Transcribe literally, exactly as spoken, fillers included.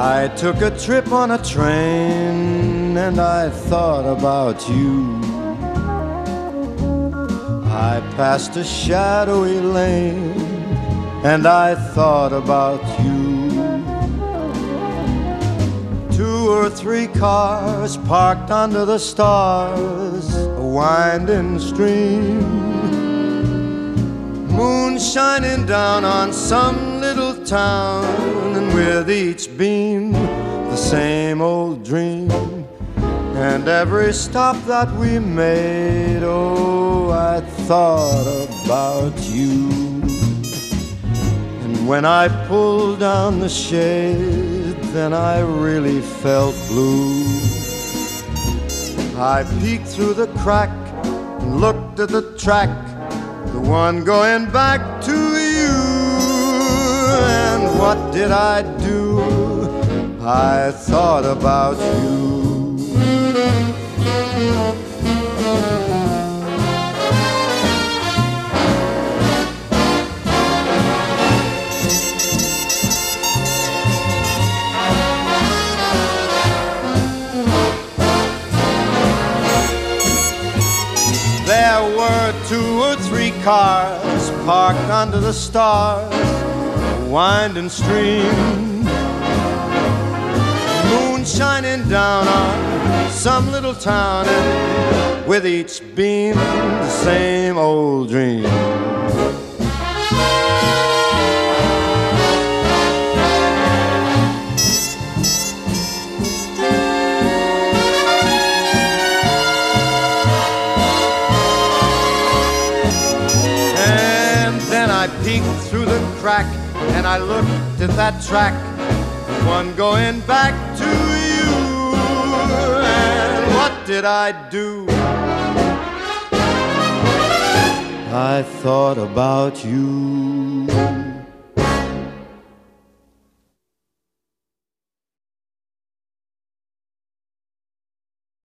I took a trip on a train and I thought about you. I passed a shadowy lane and I thought about you. Two or three cars parked under the stars, a winding stream, moon shining down on some little town, and with each beam the same old dream. And every stop that we made, oh, I thought about you. And when I pulled down the shade, then I really felt blue. I peeked through the crack and looked at the track, the one going back to you. And what did I do? I thought about you. There were two or three cars parked under the stars, a winding stream, moon shining down on some little town, and with each beam the same old dream. I peeked through the crack and I looked at that track, the one going back to you. And what did I do? I thought about you.